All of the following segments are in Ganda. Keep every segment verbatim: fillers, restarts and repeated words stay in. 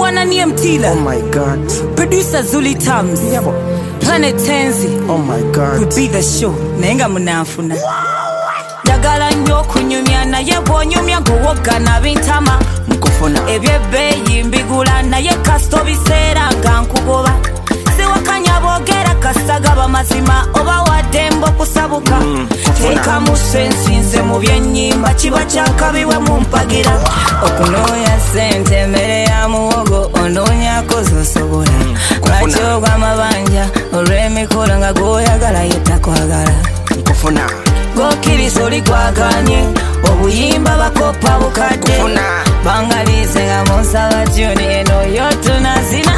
Wana ni Mtila. Oh my God. Producer Zuli Tams. Yabo. Planet Tenzi. Oh my God. We be the show. Nenga munafuna. Dagala nyo kunyumya na ye bonyumya gowoga na bintama. Mkufuna. Ebye beyi mbigula na ye kasto bisera gankugoba. Siwakanya bogera kasaga bamazima oba wadembo kusabuka. Mm, Teka musensi nze mu byennyimba kiba kyakabiwe mu mpagira. Okunoya sente mere ya muwogo ononya kozosobola. Kwakyo gwamabanja olw'emikolo nga goyagala yetakwagala. Mkufuna. Gokiriza oli gwaganye obuyimba bakopa bukadde. Bangalize nga munsaba tuni eno yotunazina.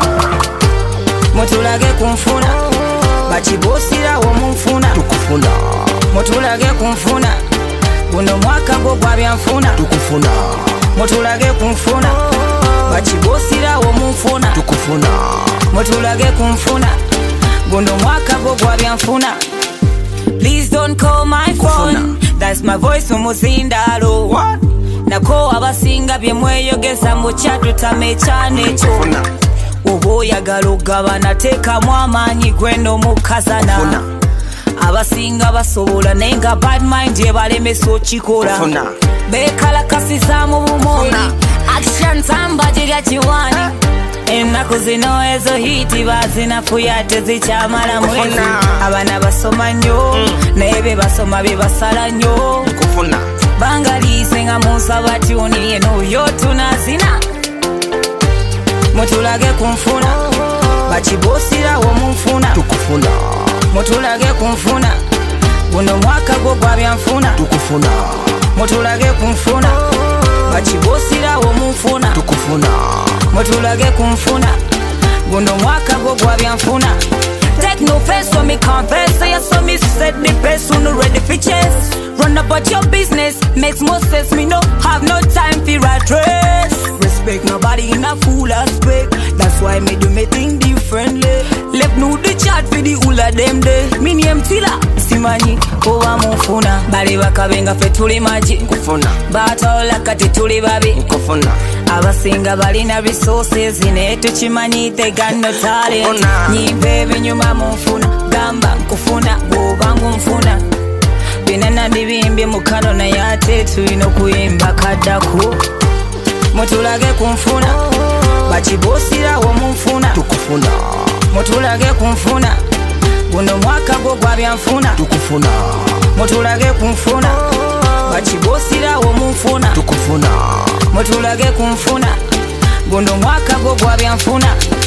Mutulage kunfuna bakibosira wo munfuna tukufuna. Mutulage kunfuna guno mwaka gwo gwabyanfuna tukufuna. Mutulage kunfuna bakibosira wo munfuna tukufuna. Mutulage kunfuna guno mwaka gwo gwabyanfuna. Please don't call my phone. That's my voice umuzindalo. What? Nako abasinga byemweyogeza mu kyatu tamechane ekyo. Obo yagalo gabana teka mwamanyi gweno mukazana. Abasinga basobola nenga bad mind ye balemeso chikola. Bekala kasisa mu bumoni. Action tamba jirya chiwani. Ennaku zino ezo hiti bazina fuyate zikyamala mwezi. Abana basoma nnyo naye basoma bye basala nnyo. Bangalize nga munsaba tuni eno yotunazina. Mutulage kunfuna bakibosira wo munfuna tukufuna. Mutulage kunfuna guno mwaka gwo gwabyanfuna tukufuna. Mutulage kunfuna bakibosira wo munfuna. tukufuna. Mutulage kunfuna guno mwaka gwo gwabyanfuna. Take no offense when me confess. I saw me said the best when ready for chase. Run about your business makes more sense. Me no have no time for rat race. Respect nobody in a fool aspect. That's why me do me thing differently. Left no the chat for the ula them day. Me name Tila simanyi owa mufuna. Bali bakabenga fe tuli maji Mkufuna. Batola kati tuli babi Mkufuna. abasinga balina resources ne tukimanyi they got no talent. Nyimbe binyuma munfuna gamba nkufuna bwobangu nfuna. Binana bibimbye mukano na yate tulina kuyimba kaddaku. Mutulage kunfuna bakibosira wo munfuna tukufuna. Mutulage kunfuna guno mwaka gwo gwabyanfuna tukufuna. Mutulage kunfuna bakibosira wo munfuna tukufuna. Mutulage kunfuna guno mwaka gwo gwabyanfuna.